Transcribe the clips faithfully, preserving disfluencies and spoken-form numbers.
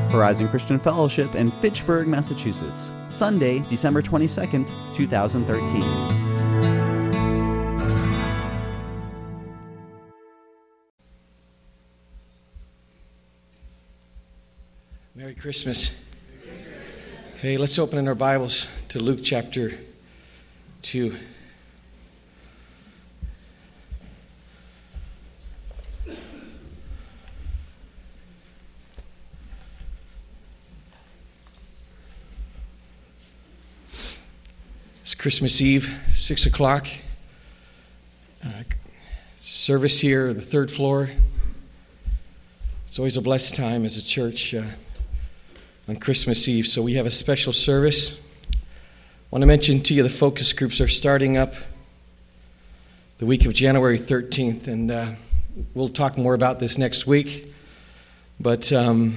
Horizon Christian Fellowship in Fitchburg, Massachusetts. Sunday, December twenty-second, two thousand thirteen. Merry Christmas. Hey, let's open in our Bibles to Luke chapter two. It's Christmas Eve, six o'clock. Uh, service here, the third floor. It's always a blessed time as a church uh, on Christmas Eve. So we have a special service. I want to mention to you the focus groups are starting up the week of January thirteenth. And uh, we'll talk more about this next week. But, um,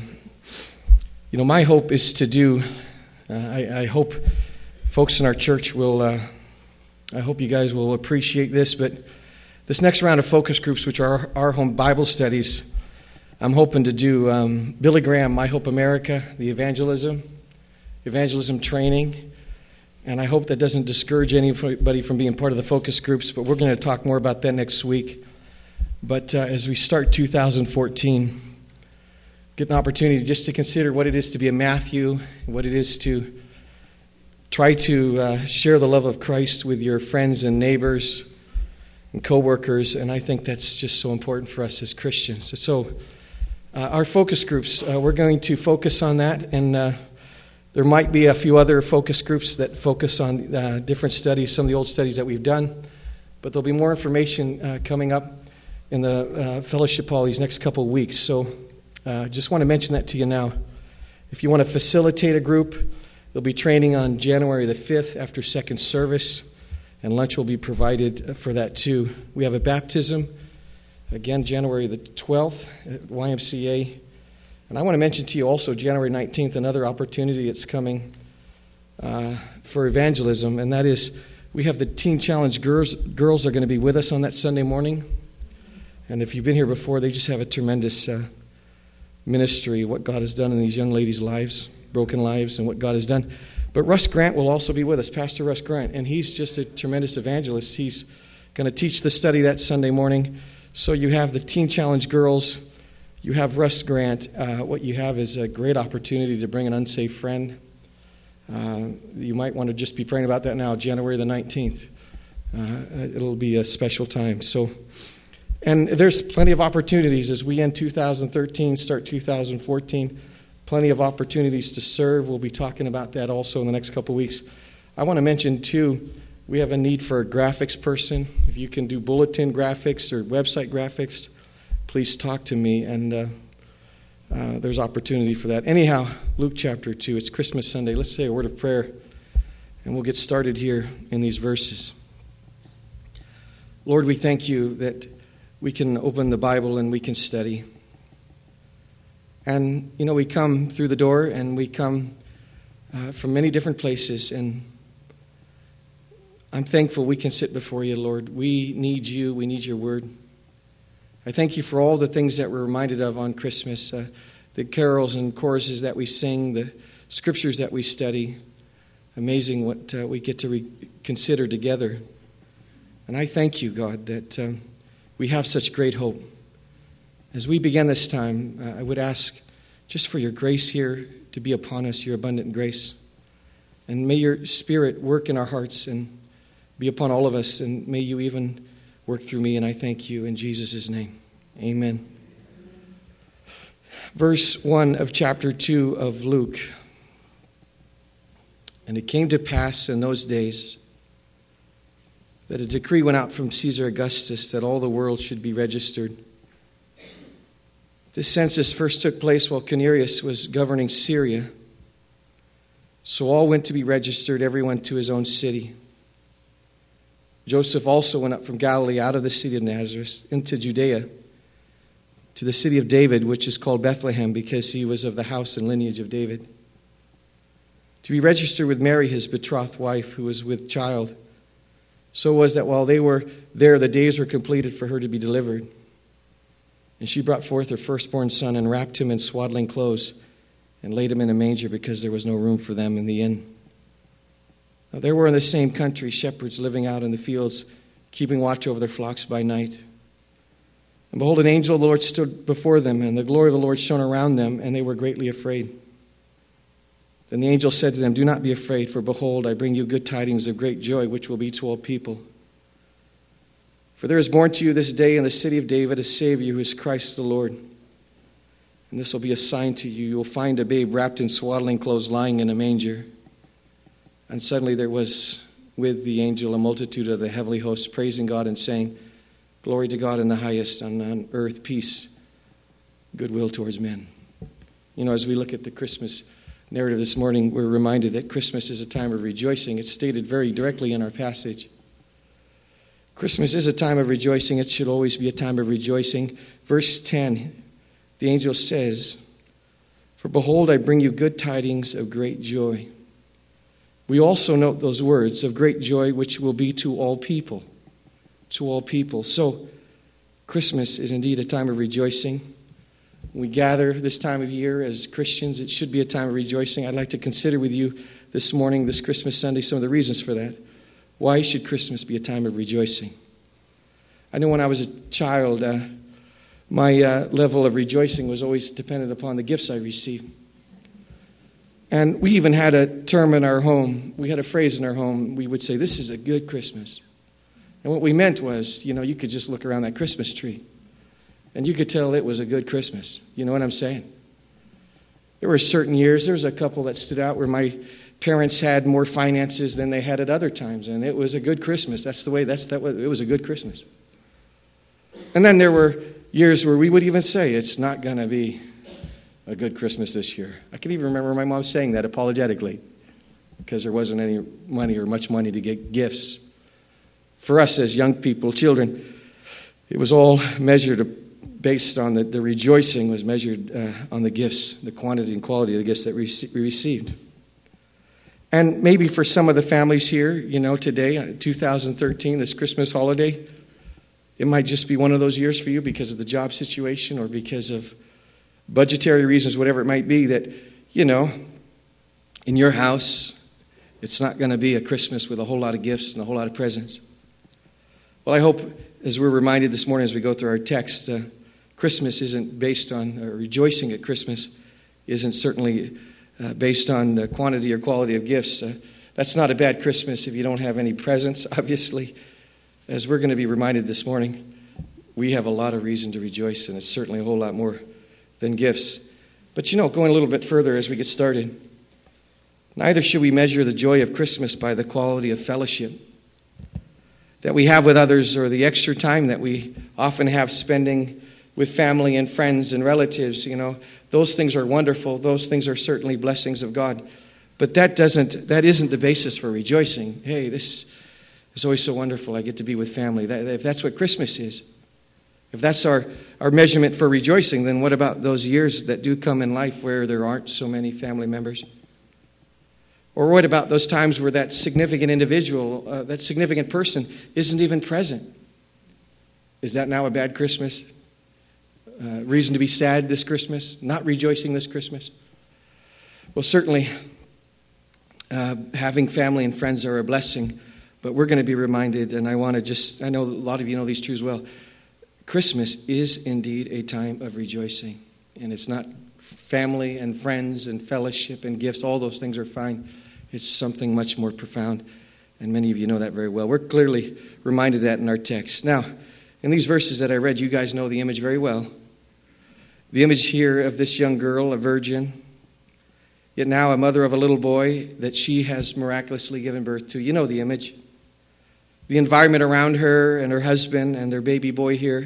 you know, my hope is to do, uh, I, I hope folks in our church will, uh, I hope you guys will appreciate this, but this next round of focus groups, which are our home Bible studies, I'm hoping to do um, Billy Graham, My Hope America, the evangelism, evangelism training, and I hope that doesn't discourage anybody from being part of the focus groups, but we're going to talk more about that next week. But uh, as we start two thousand fourteen, get an opportunity just to consider what it is to be a Matthew, what it is to try to uh, share the love of Christ with your friends and neighbors and co-workers, and I think that's just so important for us as Christians. So uh, our focus groups, uh, we're going to focus on that, and uh, there might be a few other focus groups that focus on uh, different studies, some of the old studies that we've done, but there'll be more information uh, coming up in the uh, fellowship hall these next couple of weeks. So I uh, just want to mention that to you now. If you want to facilitate a group, they'll be training on January the fifth after second service, and lunch will be provided for that too. We have a baptism, again, January the twelfth at Y M C A. And I want to mention to you also January nineteenth, another opportunity that's coming uh, for evangelism, and that is we have the Teen Challenge girls. Girls are going to be with us on that Sunday morning. And if you've been here before, they just have a tremendous uh, ministry, what God has done in these young ladies' lives. Broken lives and what God has done. But Russ Grant will also be with us, Pastor Russ Grant, and he's just a tremendous evangelist. He's going to teach the study that Sunday morning. So you have the Teen Challenge girls, you have Russ Grant. Uh, what you have is a great opportunity to bring an unsafe friend. Uh, you might want to just be praying about that now, January the nineteenth. Uh, it'll be a special time. So, and there's plenty of opportunities as we end two thousand thirteen, start two thousand fourteen. Plenty of opportunities to serve. We'll be talking about that also in the next couple of weeks. I want to mention, too, we have a need for a graphics person. If you can do bulletin graphics or website graphics, please talk to me, and uh, uh, there's opportunity for that. Anyhow, Luke chapter two, it's Christmas Sunday. Let's say a word of prayer, and we'll get started here in these verses. Lord, we thank you that we can open the Bible and we can study. And, you know, we come through the door and we come uh, from many different places. And I'm thankful we can sit before you, Lord. We need you. We need your word. I thank you for all the things that we're reminded of on Christmas, uh, the carols and choruses that we sing, the scriptures that we study. Amazing what uh, we get to re- consider together. And I thank you, God, that um, we have such great hope. As we begin this time, uh, I would ask just for your grace here to be upon us, your abundant grace. And may your Spirit work in our hearts and be upon all of us, and may you even work through me, and I thank you in Jesus' name. Amen. Verse one of chapter two of Luke. And it came to pass in those days that a decree went out from Caesar Augustus that all the world should be registered. This census first took place while Quirinius was governing Syria. So all went to be registered, everyone to his own city. Joseph also went up from Galilee out of the city of Nazareth into Judea to the city of David, which is called Bethlehem, because he was of the house and lineage of David, to be registered with Mary, his betrothed wife, who was with child. So it was that while they were there, the days were completed for her to be delivered. And she brought forth her firstborn son and wrapped him in swaddling clothes and laid him in a manger because there was no room for them in the inn. Now, there were in the same country shepherds living out in the fields, keeping watch over their flocks by night. And behold, an angel of the Lord stood before them, and the glory of the Lord shone around them, and they were greatly afraid. Then the angel said to them, "Do not be afraid, for behold, I bring you good tidings of great joy, which will be to all people. For there is born to you this day in the city of David a Savior, who is Christ the Lord. And this will be a sign to you. You will find a babe wrapped in swaddling clothes lying in a manger." And suddenly there was with the angel a multitude of the heavenly hosts, praising God and saying, "Glory to God in the highest, and on earth peace, goodwill towards men." You know, as we look at the Christmas narrative this morning, we're reminded that Christmas is a time of rejoicing. It's stated very directly in our passage. Christmas is a time of rejoicing. It should always be a time of rejoicing. Verse ten, the angel says, "For behold, I bring you good tidings of great joy." We also note those words, "of great joy, which will be to all people." To all people. So, Christmas is indeed a time of rejoicing. We gather this time of year as Christians. It should be a time of rejoicing. I'd like to consider with you this morning, this Christmas Sunday, some of the reasons for that. Why should Christmas be a time of rejoicing? I know when I was a child, uh, my uh, level of rejoicing was always dependent upon the gifts I received. And we even had a term in our home. We had a phrase in our home. We would say, "This is a good Christmas." And what we meant was, you know, you could just look around that Christmas tree and you could tell it was a good Christmas. You know what I'm saying? There were certain years, there was a couple that stood out where my parents had more finances than they had at other times, and it was a good Christmas. That's the way, that's that was, it was a good Christmas. And then there were years where we would even say, "It's not going to be a good Christmas this year." I can even remember my mom saying that apologetically because there wasn't any money or much money to get gifts. For us as young people, children, it was all measured based on the, the rejoicing was measured uh, on the gifts, the quantity and quality of the gifts that we received. And maybe for some of the families here, you know, today, two thousand thirteen, this Christmas holiday, it might just be one of those years for you because of the job situation or because of budgetary reasons, whatever it might be, that, you know, in your house, it's not going to be a Christmas with a whole lot of gifts and a whole lot of presents. Well, I hope, as we're reminded this morning as we go through our text, uh, Christmas isn't based on, or rejoicing at Christmas isn't certainly uh, based on the quantity or quality of gifts. Uh, that's not a bad Christmas if you don't have any presents, obviously. As we're going to be reminded this morning, we have a lot of reason to rejoice, and it's certainly a whole lot more than gifts. But you know, going a little bit further as we get started, neither should we measure the joy of Christmas by the quality of fellowship that we have with others or the extra time that we often have spending with family and friends and relatives. You know, those things are wonderful. Those things are certainly blessings of God. But that doesn't, that isn't the basis for rejoicing. Hey, this is always so wonderful. I get to be with family. That, if that's what Christmas is, if that's our, our measurement for rejoicing, then what about those years that do come in life where there aren't so many family members? Or what about those times where that significant individual, uh, that significant person isn't even present? Is that now a bad Christmas? Uh, reason to be sad this Christmas? Not rejoicing this Christmas? Well, certainly uh, having family and friends are a blessing, but we're going to be reminded, and I want to just, I know a lot of you know these truths well, Christmas is indeed a time of rejoicing. And it's not family and friends and fellowship and gifts, all those things are fine. It's something much more profound, and many of you know that very well. We're clearly reminded of that in our text. Now, in these verses that I read, you guys know the image very well. The image here of this young girl, a virgin, yet now a mother of a little boy that she has miraculously given birth to. You know the image. The environment around her and her husband and their baby boy here.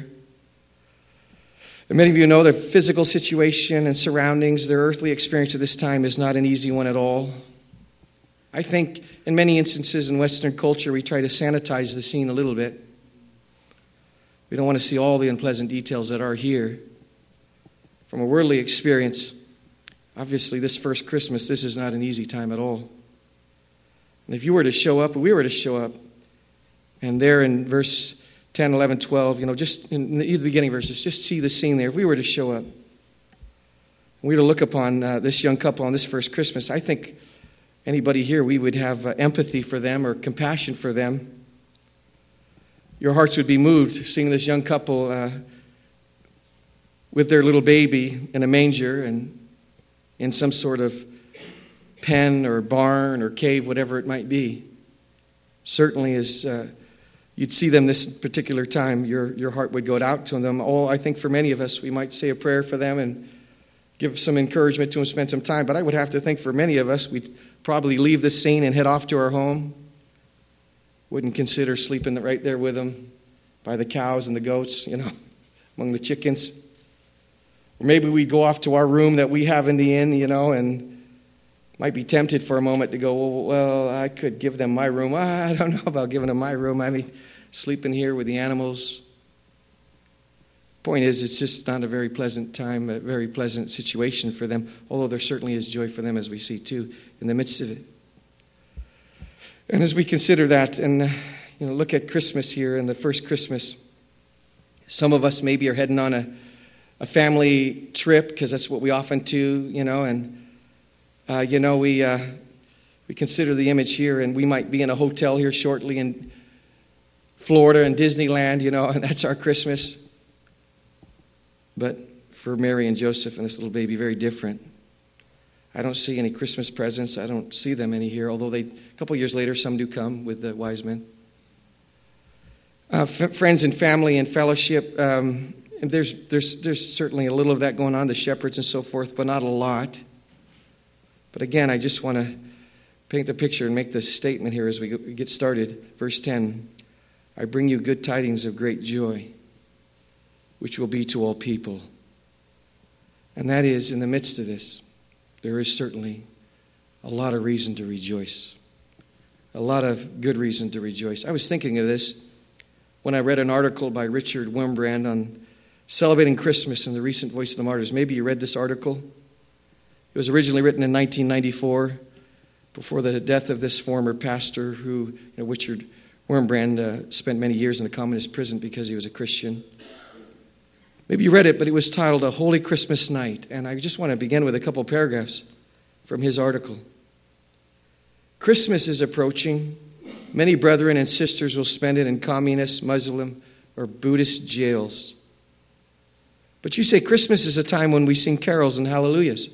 And many of you know their physical situation and surroundings, their earthly experience at this time is not an easy one at all. I think in many instances in Western culture, we try to sanitize the scene a little bit. We don't want to see all the unpleasant details that are here. From a worldly experience, obviously this first Christmas, this is not an easy time at all. And if you were to show up, or we were to show up, and there in verse ten, eleven, twelve, you know, just in the beginning verses, just see the scene there. If we were to show up, We were to look upon uh, this young couple on this first Christmas. I think anybody here, we would have uh, empathy for them or compassion for them. Your hearts would be moved seeing this young couple uh, with their little baby in a manger and in some sort of pen or barn or cave, whatever it might be. Certainly as uh, you'd see them this particular time, your, your heart would go out to them. Oh, I think for many of us, we might say a prayer for them and give some encouragement to them, spend some time. But I would have to think for many of us, we'd probably leave the scene and head off to our home. Wouldn't consider sleeping right there with them by the cows and the goats, you know, among the chickens. Or maybe we'd go off to our room that we have in the inn, you know, and might be tempted for a moment to go, well, well I could give them my room. I don't know about giving them my room. I mean, sleeping here with the animals. Point is, it's just not a very pleasant time, a very pleasant situation for them, although there certainly is joy for them, as we see, too, in the midst of it. And as we consider that and you know, look at Christmas here and the first Christmas, some of us maybe are heading on a, a family trip because that's what we often do, you know, and, uh, you know, we uh, we consider the image here, and we might be in a hotel here shortly in Florida and Disneyland, you know, and that's our Christmas. But for Mary and Joseph and this little baby, very different. I don't see any Christmas presents. I don't see them any here, although they, a couple years later, some do come with the wise men. Uh, f- friends and family and fellowship, um, there's, there's, there's certainly a little of that going on, the shepherds and so forth, but not a lot. But again, I just want to paint the picture and make this statement here as we get started. Verse ten, I bring you good tidings of great joy, which will be to all people. And that is, in the midst of this, there is certainly a lot of reason to rejoice. A lot of good reason to rejoice. I was thinking of this when I read an article by Richard Wurmbrand on celebrating Christmas in the recent Voice of the Martyrs. Maybe you read this article. It was originally written in nineteen ninety-four, before the death of this former pastor who, you know, Richard Wurmbrand uh, spent many years in a communist prison because he was a Christian. Maybe you read it, but it was titled A Holy Christmas Night. And I just want to begin with a couple paragraphs from his article. Christmas is approaching. Many brethren and sisters will spend it in communist, Muslim, or Buddhist jails. But you say Christmas is a time when we sing carols and hallelujahs.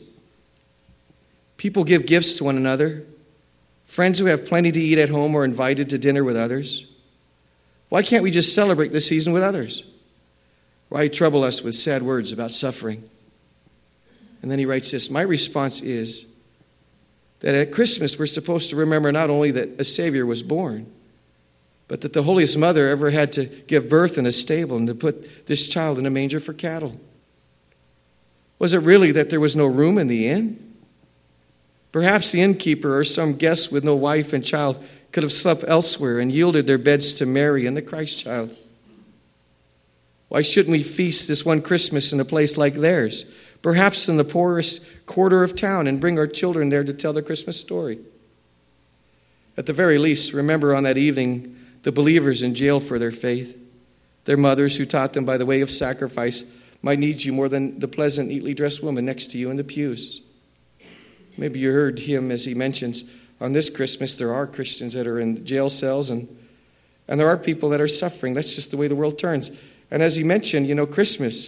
People give gifts to one another. Friends who have plenty to eat at home are invited to dinner with others. Why can't we just celebrate this season with others? Why trouble us with sad words about suffering? And then he writes this, my response is that at Christmas we're supposed to remember not only that a Savior was born, but that the holiest mother ever had to give birth in a stable and to put this child in a manger for cattle. Was it really that there was no room in the inn? Perhaps the innkeeper or some guest with no wife and child could have slept elsewhere and yielded their beds to Mary and the Christ child. Why shouldn't we feast this one Christmas in a place like theirs, perhaps in the poorest quarter of town, and bring our children there to tell the Christmas story? At the very least, remember on that evening the believers in jail for their faith. Their mothers who taught them by the way of sacrifice might need you more than the pleasant, neatly dressed woman next to you in the pews. Maybe you heard him as he mentions, on this Christmas there are Christians that are in jail cells and, and there are people that are suffering. That's just the way the world turns. And as he mentioned, you know, Christmas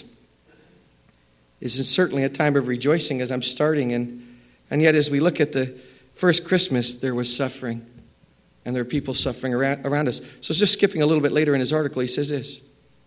is certainly a time of rejoicing as I'm starting. And, and yet as we look at the first Christmas, there was suffering. And there are people suffering around, around us. So just skipping a little bit later in his article, he says this.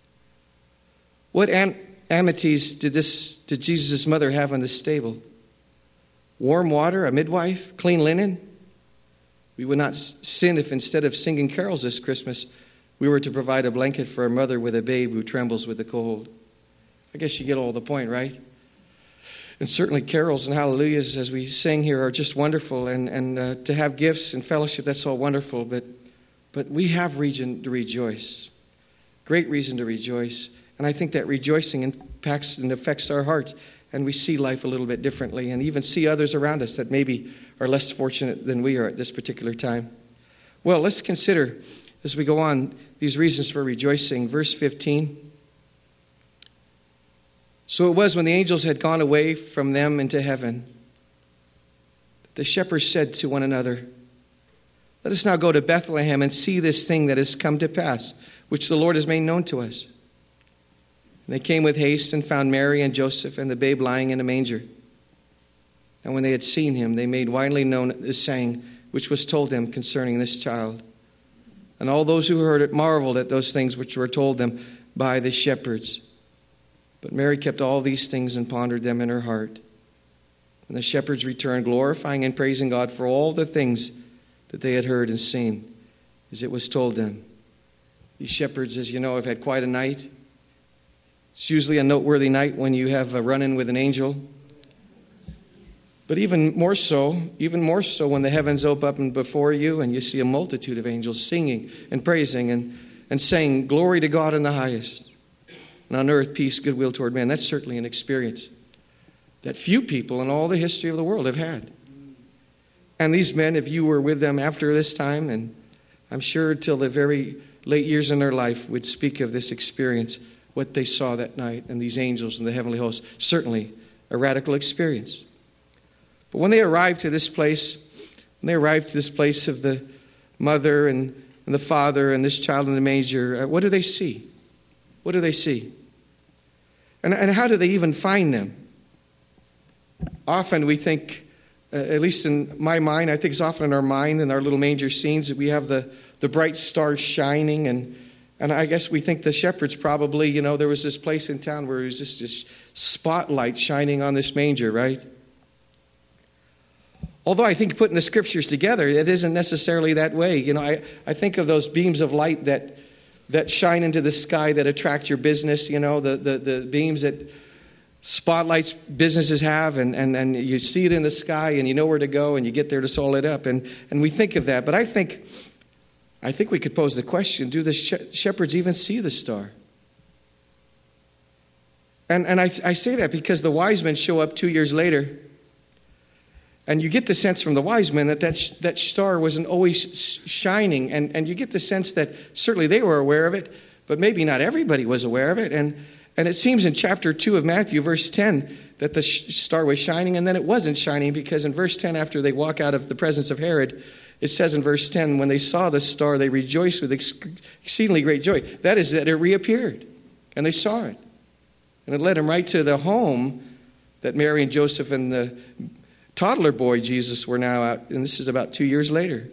What am- amenities did, this, did Jesus' mother have in the stable? Warm water, a midwife, clean linen? We would not sin if instead of singing carols this Christmas, we were to provide a blanket for a mother with a babe who trembles with the cold. I guess you get all the point, right? And certainly carols and hallelujahs as we sing here are just wonderful. And, and uh, to have gifts and fellowship, that's all wonderful. But, but we have reason to rejoice. Great reason to rejoice. And I think that rejoicing impacts and affects our hearts. And we see life a little bit differently and even see others around us that maybe are less fortunate than we are at this particular time. Well, let's consider, as we go on, these reasons for rejoicing. Verse fifteen. So it was when the angels had gone away from them into heaven, that the shepherds said to one another, "Let us now go to Bethlehem and see this thing that has come to pass, which the Lord has made known to us." And they came with haste and found Mary and Joseph and the babe lying in a manger. And when they had seen him, they made widely known the saying which was told them concerning this child. And all those who heard it marveled at those things which were told them by the shepherds. But Mary kept all these things and pondered them in her heart. And the shepherds returned, glorifying and praising God for all the things that they had heard and seen, as it was told them. These shepherds, as you know, have had quite a night. It's usually a noteworthy night when you have a run-in with an angel. But even more so, even more so when the heavens open up before you and you see a multitude of angels singing and praising and, and saying, "Glory to God in the highest. And on earth, peace, goodwill toward men." That's certainly an experience that few people in all the history of the world have had. And these men, if you were with them after this time, and I'm sure till the very late years in their life, would speak of this experience, what they saw that night, and these angels and the heavenly host. Certainly a radical experience. But when they arrived to this place, when they arrived to this place of the mother and, and the father and this child in the manger, uh, what do they see? What do they see? And, and how do they even find them? Often we think, uh, at least in my mind, I think it's often in our mind, in our little manger scenes, that we have the, the bright stars shining. And, and I guess we think the shepherds probably, you know, there was this place in town where it was just this spotlight shining on this manger, right? Although I think putting the scriptures together, it isn't necessarily that way. You know, I, I think of those beams of light that that shine into the sky that attract your business, you know, the, the, the beams that spotlights businesses have, and, and, and you see it in the sky and you know where to go and you get there to solve it up. And, and we think of that. But I think I think we could pose the question, do the shepherds even see the star? And, and I, I say that because the wise men show up two years later. And you get the sense from the wise men that that, sh- that star wasn't always shining. And, and you get the sense that certainly they were aware of it, but maybe not everybody was aware of it. And, and it seems in chapter two of Matthew, verse ten, that the sh- star was shining, and then it wasn't shining, because in verse ten, after they walk out of the presence of Herod, it says in verse ten, when they saw the star, they rejoiced with ex- exceedingly great joy. That is, that it reappeared, and they saw it. And it led them right to the home that Mary and Joseph and the toddler boy Jesus were now out, and this is about two years later.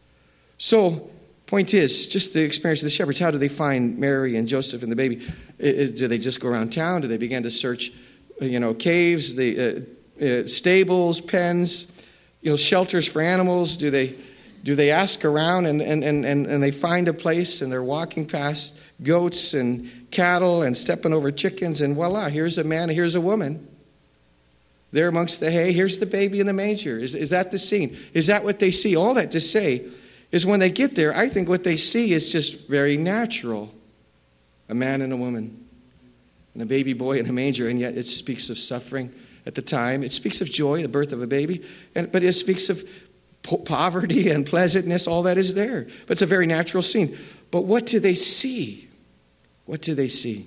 So, point is, just the experience of the shepherds. How do they find Mary and Joseph and the baby? Is, do they just go around town? Do they begin to search, you know, caves, the uh, uh, stables, pens, you know, shelters for animals? Do they do they ask around and and, and, and they find a place, and they're walking past goats and cattle and stepping over chickens, and voila, here's a man, here's a woman. There amongst the hay, here's the baby in the manger. Is, is that the scene? Is that what they see? All that to say is when they get there, I think what they see is just very natural. A man and a woman, and a baby boy in a manger, and yet it speaks of suffering at the time. It speaks of joy, the birth of a baby, and, but it speaks of po- poverty and pleasantness. All that is there. But it's a very natural scene. But what do they see? What do they see?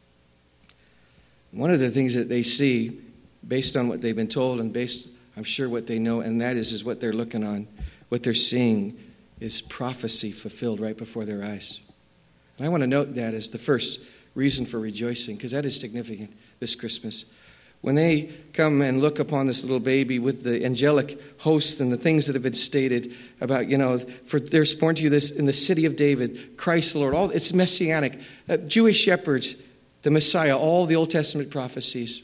One of the things that they see, based on what they've been told and based, I'm sure, what they know, and that is, is what they're looking on. What they're seeing is prophecy fulfilled right before their eyes. And I want to note that as the first reason for rejoicing, because that is significant this Christmas. When they come and look upon this little baby with the angelic host and the things that have been stated about, you know, for there's born to you this in the city of David, Christ the Lord, all it's messianic. Uh, Jewish shepherds, the Messiah, all the Old Testament prophecies.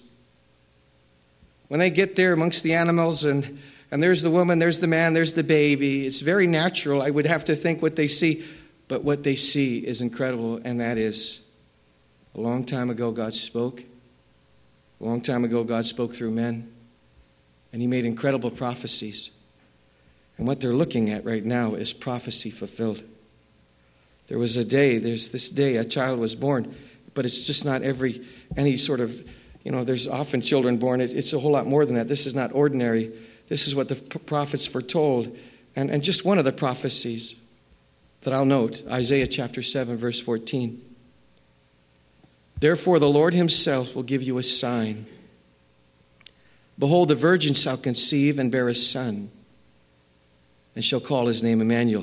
When they get there amongst the animals, and, and there's the woman, there's the man, there's the baby, it's very natural, I would have to think, what they see. But what they see is incredible, and that is, a long time ago God spoke. A long time ago God spoke through men, and He made incredible prophecies. And what they're looking at right now is prophecy fulfilled. There was a day, there's this day, a child was born, but it's just not every, any sort of, you know, there's often children born. It's a whole lot more than that. This is not ordinary. This is what the prophets foretold. And, and just one of the prophecies that I'll note, Isaiah chapter seven, verse fourteen. Therefore the Lord himself will give you a sign. Behold, the virgin shall conceive and bear a son, and shall call his name Emmanuel.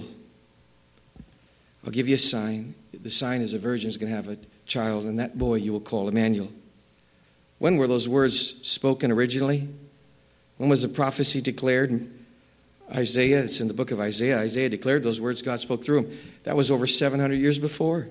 I'll give you a sign. The sign is a virgin is going to have a child, and that boy you will call Emmanuel. When were those words spoken originally? When was the prophecy declared? Isaiah, it's in the book of Isaiah. Isaiah declared those words, God spoke through him. That was over seven hundred years before.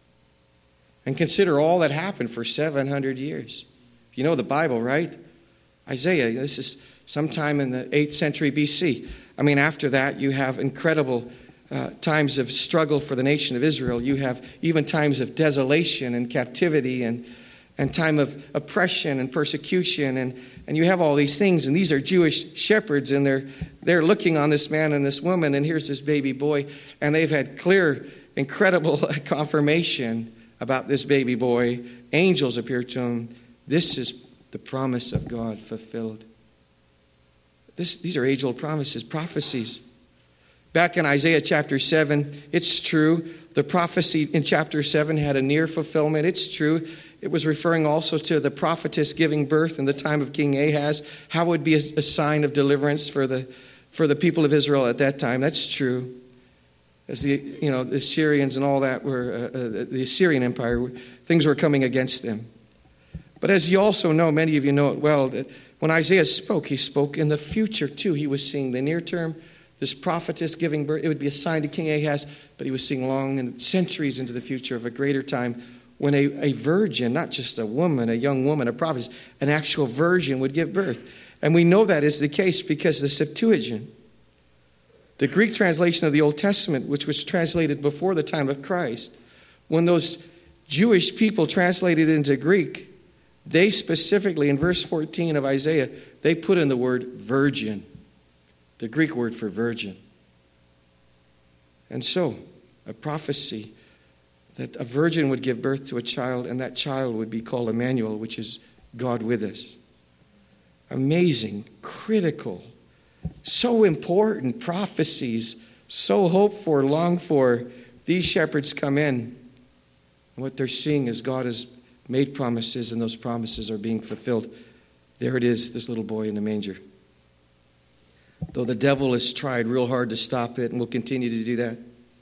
And consider all that happened for seven hundred years. You know the Bible, right? Isaiah, this is sometime in the eighth century B C. I mean, after that, you have incredible uh, times of struggle for the nation of Israel. You have even times of desolation and captivity and, and time of oppression and persecution. And, and you have all these things. And these are Jewish shepherds. And they're, they're looking on this man and this woman. And here's this baby boy. And they've had clear, incredible confirmation about this baby boy. Angels appear to him. This is the promise of God fulfilled. This, these are age-old promises, prophecies. Back in Isaiah chapter seven, it's true. The prophecy in chapter seven had a near fulfillment. It's true. It was referring also to the prophetess giving birth in the time of King Ahaz. How it would be a, a sign of deliverance for the, for the people of Israel at that time. That's true. As the, you know, the Assyrians and all that were, uh, uh, the Assyrian Empire, things were coming against them. But as you also know, many of you know it well, that when Isaiah spoke, he spoke in the future too. He was seeing the near term, this prophetess giving birth. It would be a sign to King Ahaz, but he was seeing long and centuries into the future of a greater time when a, a virgin, not just a woman, a young woman, a prophetess, an actual virgin would give birth. And we know that is the case because the Septuagint, the Greek translation of the Old Testament, which was translated before the time of Christ, when those Jewish people translated into Greek, they specifically, in verse fourteen of Isaiah, they put in the word virgin, the Greek word for virgin. And so, a prophecy that a virgin would give birth to a child, and that child would be called Emmanuel, which is God with us. Amazing, critical, so important prophecies, so hoped for, longed for. These shepherds come in, and what they're seeing is God has made promises, and those promises are being fulfilled. There it is, this little boy in the manger. Though the devil has tried real hard to stop it and will continue to do that,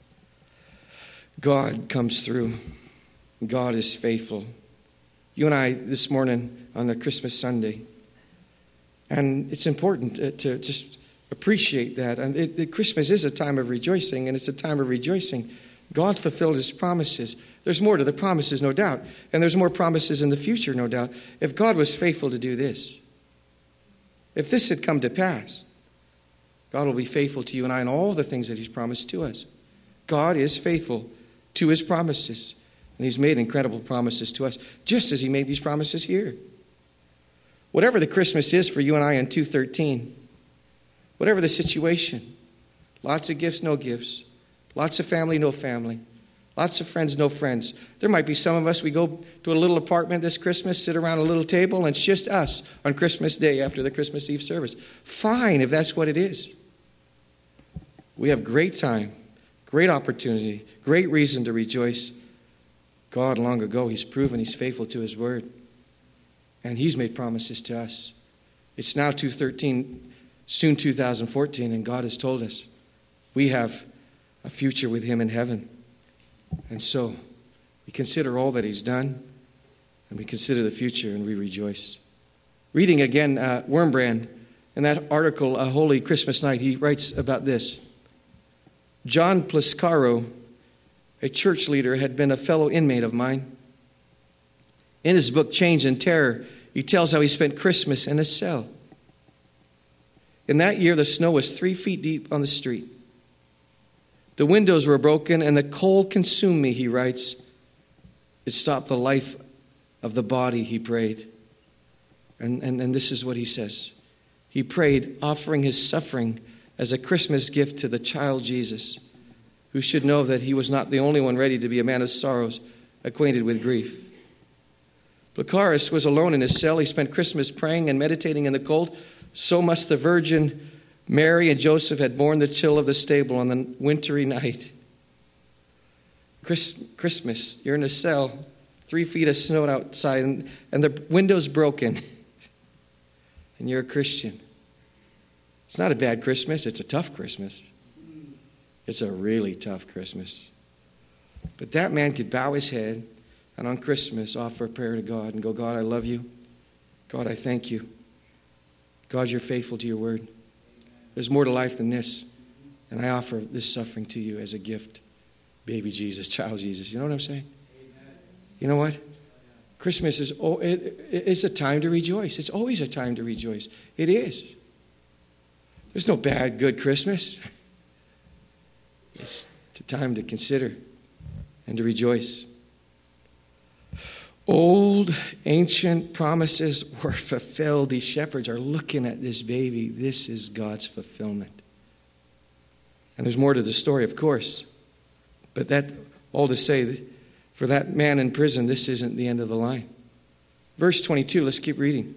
God comes through. God is faithful. You and I this morning on a Christmas Sunday, and it's important to, to just appreciate that. And it, it, Christmas is a time of rejoicing, and it's a time of rejoicing. God fulfilled his promises. There's more to the promises, no doubt. And there's more promises in the future, no doubt. If God was faithful to do this, if this had come to pass, God will be faithful to you and I in all the things that he's promised to us. God is faithful to his promises. And he's made incredible promises to us, just as he made these promises here. Whatever the Christmas is for you and I in two thirteen, whatever the situation, lots of gifts, no gifts, lots of family, no family, lots of friends, no friends. There might be some of us, we go to a little apartment this Christmas, sit around a little table, and it's just us on Christmas Day after the Christmas Eve service. Fine, if that's what it is. We have great time, great opportunity, great reason to rejoice. God, long ago, he's proven he's faithful to his word. And he's made promises to us. It's now two thirteen, soon two thousand fourteen, and God has told us we have a future with him in heaven. And so we consider all that he's done, and we consider the future, and we rejoice. Reading again, uh, Wurmbrand, in that article, A Holy Christmas Night, he writes about this. John Pliscaro, a church leader, had been a fellow inmate of mine. In his book, Change and Terror, he tells how he spent Christmas in a cell. In that year, the snow was three feet deep on the street. The windows were broken, and the cold consumed me, he writes. It stopped the life of the body, he prayed. And, and, and this is what he says. He prayed, offering his suffering as a Christmas gift to the child Jesus, who should know that he was not the only one ready to be a man of sorrows, acquainted with grief. Pliscaro was alone in his cell. He spent Christmas praying and meditating in the cold. So must the Virgin Mary and Joseph had borne the chill of the stable on the wintry night. Chris, Christmas, you're in a cell, three feet of snow outside, and, and the window's broken, and you're a Christian. It's not a bad Christmas. It's a tough Christmas. It's a really tough Christmas. But that man could bow his head and on Christmas offer a prayer to God and go, God, I love you. God, I thank you. God, you're faithful to your word. There's more to life than this. And I offer this suffering to you as a gift. Baby Jesus, child Jesus. You know what I'm saying? You know what? Christmas is oh, it, it's a time to rejoice. It's always a time to rejoice. It is. There's no bad, good Christmas. It's a time to consider and to rejoice. Old, ancient promises were fulfilled. These shepherds are looking at this baby. This is God's fulfillment. And there's more to the story, of course. But that, all to say, for that man in prison, this isn't the end of the line. Verse twenty-two, let's keep reading.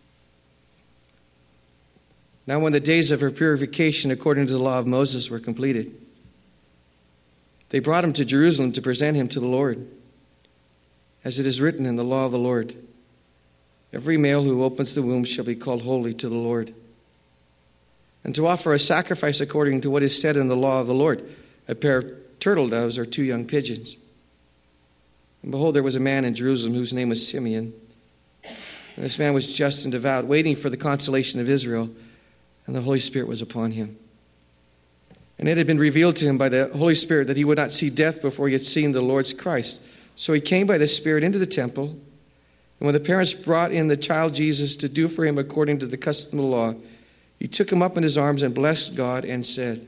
Now when the days of her purification according to the law of Moses were completed, they brought him to Jerusalem to present him to the Lord. As it is written in the law of the Lord, every male who opens the womb shall be called holy to the Lord. And to offer a sacrifice according to what is said in the law of the Lord, a pair of turtle doves or two young pigeons. And behold, there was a man in Jerusalem whose name was Simeon. And this man was just and devout, waiting for the consolation of Israel, and the Holy Spirit was upon him. And it had been revealed to him by the Holy Spirit that he would not see death before he had seen the Lord's Christ. So he came by the Spirit into the temple. And when the parents brought in the child Jesus to do for him according to the custom of the law, he took him up in his arms and blessed God and said,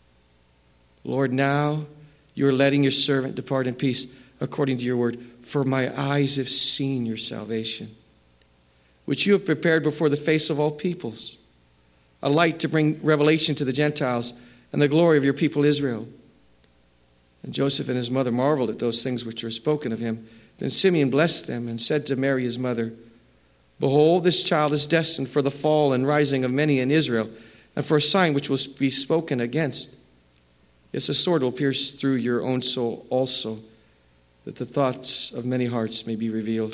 Lord, now you are letting your servant depart in peace according to your word. For my eyes have seen your salvation, which you have prepared before the face of all peoples, a light to bring revelation to the Gentiles and the glory of your people Israel. And Joseph and his mother marveled at those things which were spoken of him. Then Simeon blessed them and said to Mary his mother, Behold, this child is destined for the fall and rising of many in Israel, and for a sign which will be spoken against. Yes, a sword will pierce through your own soul also, that the thoughts of many hearts may be revealed.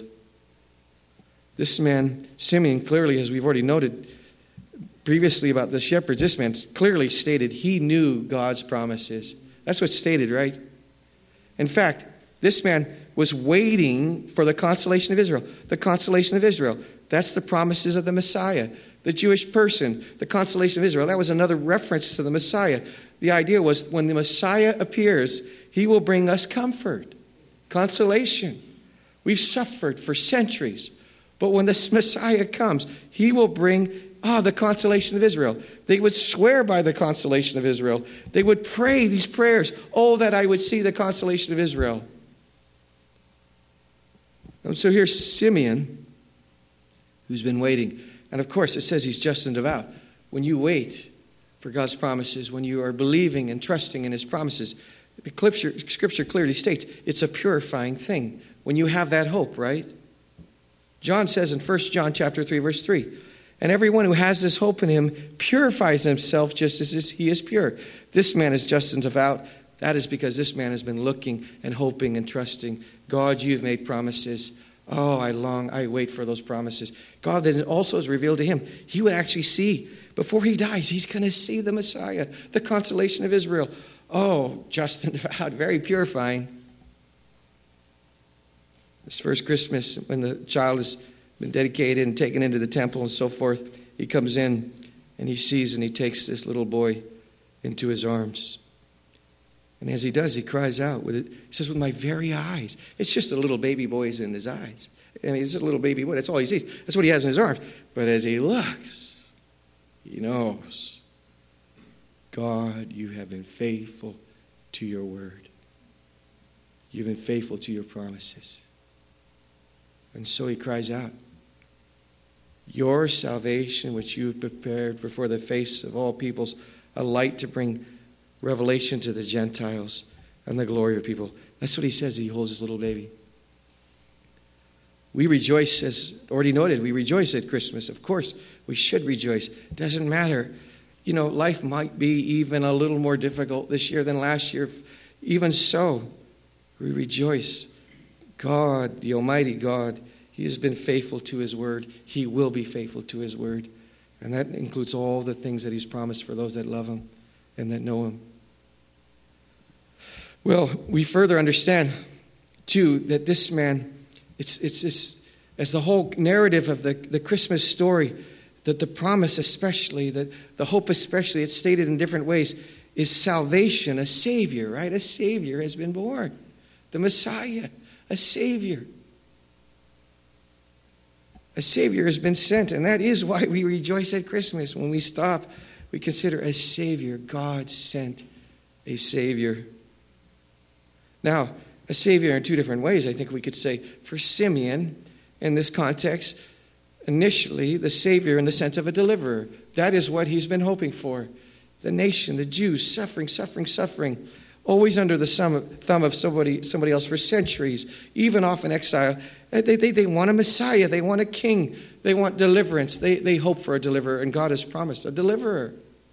This man, Simeon, clearly, as we've already noted previously about the shepherds, this man clearly stated he knew God's promises. That's what's stated, right? In fact, this man was waiting for the consolation of Israel. The consolation of Israel. That's the promises of the Messiah. The Jewish person, the consolation of Israel. That was another reference to the Messiah. The idea was when the Messiah appears, he will bring us comfort, consolation. We've suffered for centuries. But when this Messiah comes, he will bring Ah, the consolation of Israel. They would swear by the consolation of Israel. They would pray these prayers. Oh, that I would see the consolation of Israel. And so here's Simeon, who's been waiting. And of course, it says he's just and devout. When you wait for God's promises, when you are believing and trusting in his promises, the scripture, scripture clearly states it's a purifying thing. When you have that hope, right? John says in First John chapter three, verse three, and everyone who has this hope in him purifies himself just as he is pure. This man is just and devout. That is because this man has been looking and hoping and trusting. God, you've made promises. Oh, I long, I wait for those promises. God then also has revealed to him, he would actually see, before he dies, he's going to see the Messiah, the consolation of Israel. Oh, just and devout, very purifying. This first Christmas, when the child is been dedicated and taken into the temple and so forth, he comes in and he sees and he takes this little boy into his arms. And as he does, he cries out with it. He says, with my very eyes. It's just a little baby boy's in his eyes. I mean, it's just a little baby boy. That's all he sees. That's what he has in his arms. But as he looks, he knows, God, you have been faithful to your word. You've been faithful to your promises. And so he cries out, your salvation, which you've prepared before the face of all peoples, a light to bring revelation to the Gentiles and the glory of people. That's what he says as he holds his little baby. We rejoice, as already noted, we rejoice at Christmas. Of course, we should rejoice. Doesn't matter. You know, life might be even a little more difficult this year than last year. Even so, we rejoice. God, the Almighty God, He has been faithful to His word. He will be faithful to His word. And that includes all the things that He's promised for those that love Him and that know Him. Well, we further understand, too, that this man, it's it's this, as the whole narrative of the, the Christmas story, that the promise especially, that the hope especially, it's stated in different ways, is salvation, a Savior, right? A Savior has been born. The Messiah, a Savior. A Savior has been sent, and that is why we rejoice at Christmas. When we stop, we consider a Savior. God sent a Savior. Now, a Savior in two different ways. I think we could say for Simeon, in this context, initially, the Savior in the sense of a deliverer. That is what he's been hoping for. The nation, the Jews, suffering, suffering, suffering, always under the thumb of somebody, somebody else for centuries, even off in exile. They, they, they want a Messiah. They want a king. They want deliverance. They, they hope for a deliverer, and God has promised a deliverer.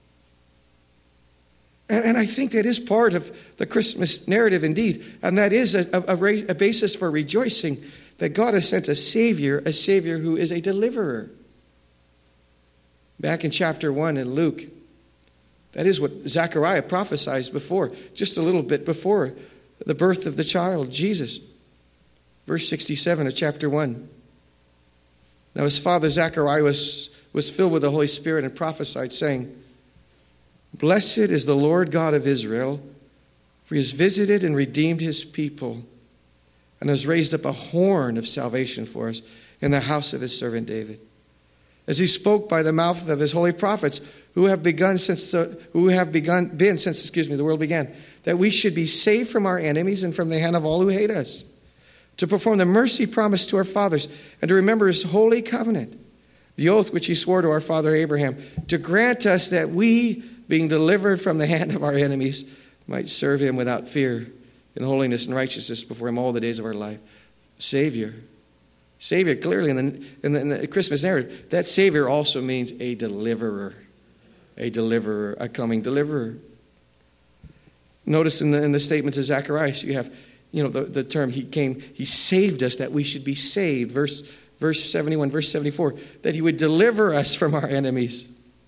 And, and I think that is part of the Christmas narrative indeed, and that is a, a, a basis for rejoicing that God has sent a Savior, a Savior who is a deliverer. Back in chapter one in Luke, that is what Zechariah prophesied before, just a little bit before the birth of the child, Jesus. Verse sixty-seven of chapter one. Now his father Zechariah was, was filled with the Holy Spirit and prophesied, saying, Blessed is the Lord God of Israel, for He has visited and redeemed His people, and has raised up a horn of salvation for us in the house of His servant David, as He spoke by the mouth of His holy prophets, who have begun since the, who have begun been since excuse me the world began, that we should be saved from our enemies and from the hand of all who hate us, to perform the mercy promised to our fathers, and to remember His holy covenant, the oath which He swore to our father Abraham, to grant us that we, being delivered from the hand of our enemies, might serve Him without fear, in holiness and righteousness before Him all the days of our life. Savior. Savior, clearly in the, in the, in the Christmas narrative, that Savior also means a deliverer. A deliverer, a coming deliverer. Notice in the, in the statements of Zacharias, you have, you know, the, the term, He came, He saved us that we should be saved. Verse, verse seventy-one, verse seventy-four, that He would deliver us from our enemies.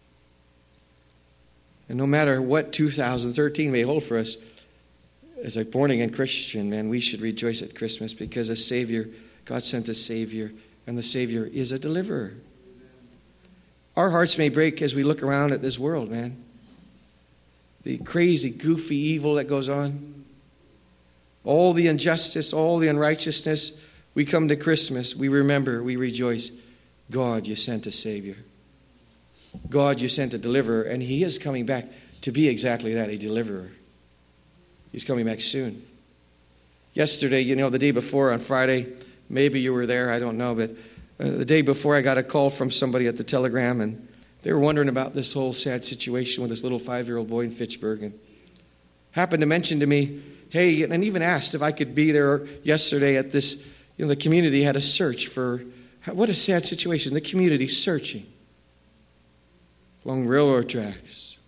And no matter what two thousand thirteen may hold for us, as a born-again Christian, man, we should rejoice at Christmas because a Savior, God sent a Savior, and the Savior is a deliverer. Our hearts may break as we look around at this world, man. The crazy, goofy evil that goes on. All the injustice, all the unrighteousness. We come to Christmas, we remember, we rejoice. God, You sent a Savior. God, You sent a deliverer, and He is coming back to be exactly that, a deliverer. He's coming back soon. Yesterday, you know, the day before on Friday, maybe you were there, I don't know, but uh, the day before I got a call from somebody at the Telegram, and they were wondering about this whole sad situation with this little five-year-old boy in Fitchburg, and happened to mention to me, hey, and even asked if I could be there yesterday at this, you know, the community had a search for, what a sad situation, the community searching along railroad tracks,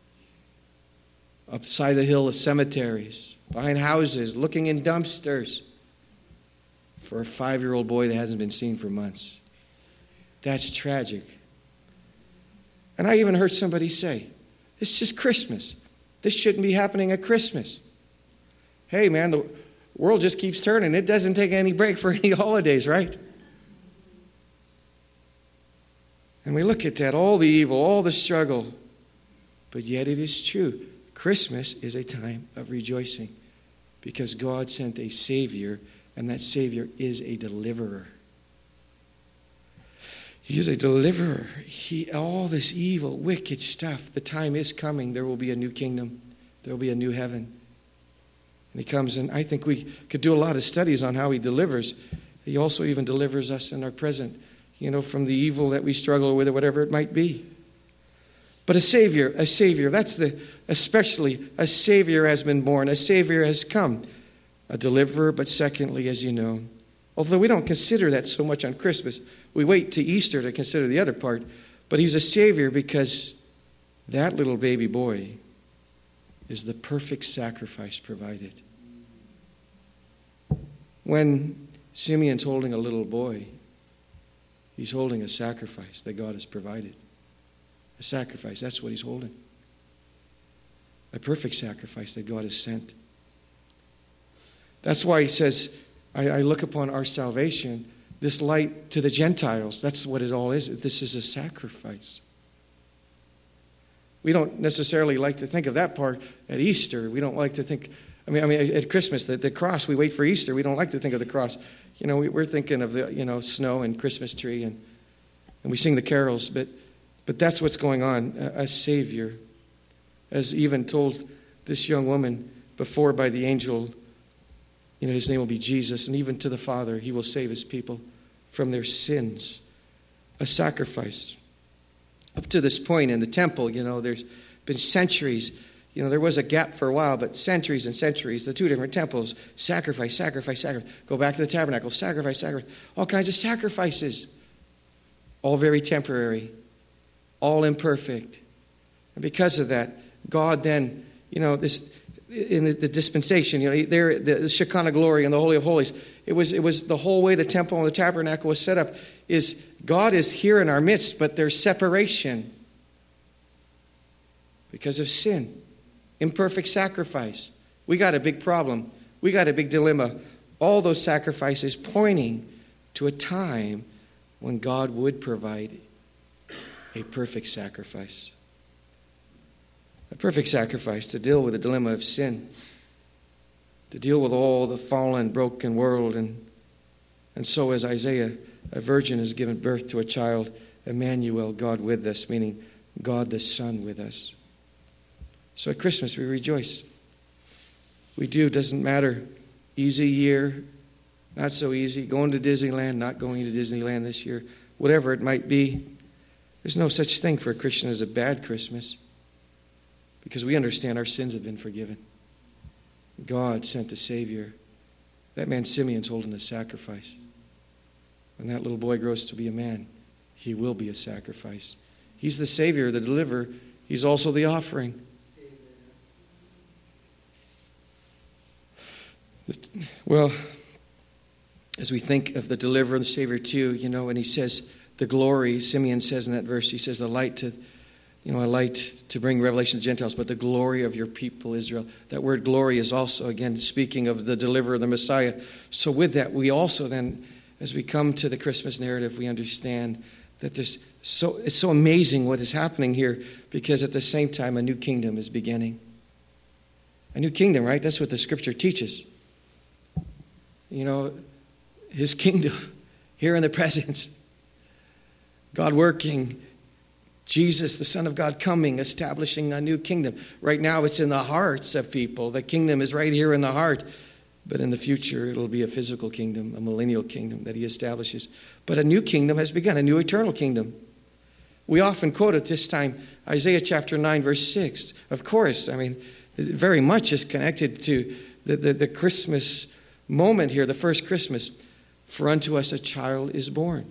upside the hill of cemeteries, behind houses, looking in dumpsters for a five-year-old boy that hasn't been seen for months. That's tragic. And I even heard somebody say, it's just Christmas. This shouldn't be happening at Christmas. Hey, man, the world just keeps turning. It doesn't take any break for any holidays, right? And we look at that, all the evil, all the struggle. But yet it is true. Christmas is a time of rejoicing because God sent a Savior, and that Savior is a deliverer. He is a deliverer. He, all this evil, wicked stuff, the time is coming. There will be a new kingdom. There will be a new heaven. And He comes, and I think we could do a lot of studies on how He delivers. He also even delivers us in our present, you know, from the evil that we struggle with or whatever it might be. But a Savior, a Savior, that's the, especially a Savior has been born. A Savior has come. A deliverer, but secondly, as you know, although we don't consider that so much on Christmas, we wait to Easter to consider the other part, but He's a Savior because that little baby boy is the perfect sacrifice provided. When Simeon's holding a little boy. He's holding a sacrifice that God has provided. A sacrifice, that's what he's holding. A perfect sacrifice that God has sent. That's why he says, I, I look upon our salvation, this light to the Gentiles. That's what it all is. This is a sacrifice. We don't necessarily like to think of that part at Easter. We don't like to think, I mean, I mean at Christmas, the, the cross, we wait for Easter. We don't like to think of the cross. You know, we, we're thinking of the, you know, snow and Christmas tree, and, and we sing the carols. But, but that's what's going on. A, a Savior, as even told this young woman before by the angel, you know, his name will be Jesus. And even to the Father, he will save his people from their sins. A sacrifice. Up to this point in the temple, you know, there's been centuries. You know, there was a gap for a while, but centuries and centuries, the two different temples, sacrifice, sacrifice, sacrifice. Go back to the tabernacle, sacrifice, sacrifice. All kinds of sacrifices. All very temporary. All imperfect. And because of that, God then, you know, this in the, the dispensation, you know, there the, the Shekinah glory and the Holy of Holies, it was it was the whole way the temple and the tabernacle was set up, is God is here in our midst, but there's separation because of sin. Imperfect sacrifice. We got a big problem. We got a big dilemma. All those sacrifices pointing to a time when God would provide a perfect sacrifice. A perfect sacrifice to deal with the dilemma of sin, to deal with all the fallen, broken world. And, and so as Isaiah, a virgin has given birth to a child, Emmanuel, God with us, meaning God the Son with us. So at Christmas we rejoice. We do, doesn't matter. Easy year, not so easy. Going to Disneyland, not going to Disneyland this year. Whatever it might be. There's no such thing for a Christian as a bad Christmas. Because we understand our sins have been forgiven. God sent a Savior. That man Simeon's holding a sacrifice. When that little boy grows to be a man, he will be a sacrifice. He's the Savior, the deliverer. He's also the offering. Well, as we think of the deliverer and the Savior too, you know, and he says the glory, Simeon says in that verse, he says the light to, you know, a light to bring revelation to Gentiles, but the glory of your people Israel. That word glory is also, again, speaking of the deliverer, the Messiah. So with that, we also then, as we come to the Christmas narrative, we understand that there's so it's so amazing what is happening here, because at the same time, a new kingdom is beginning. A new kingdom, right? That's what the Scripture teaches. You know, his kingdom here in the presence. God working. Jesus, the Son of God, coming, establishing a new kingdom. Right now it's in the hearts of people. The kingdom is right here in the heart. But in the future it'll be a physical kingdom, a millennial kingdom that he establishes. But a new kingdom has begun, a new eternal kingdom. We often quote at this time Isaiah chapter nine, verse six. Of course, I mean, very much is connected to the, the, the Christmas moment here, the first Christmas. For unto us a child is born.